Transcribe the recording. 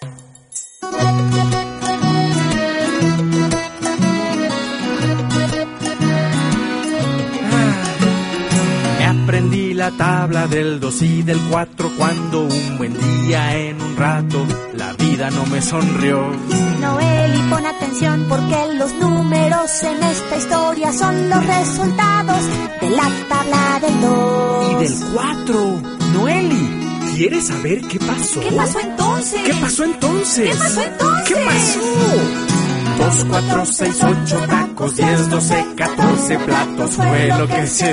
Aprendí la tabla del 2 y del 4 cuando un buen día en un rato la vida no me sonrió. Noel, y pon atención porque los números en esta historia son los resultados de la tabla del 2 y del 4. Noeli, ¿quieres saber qué pasó? ¿Qué pasó entonces? ¿Qué pasó entonces? ¿Qué pasó entonces? ¿Qué pasó? 2, 4, 6, 8 tacos, 10, 12, 14 platos fue lo que se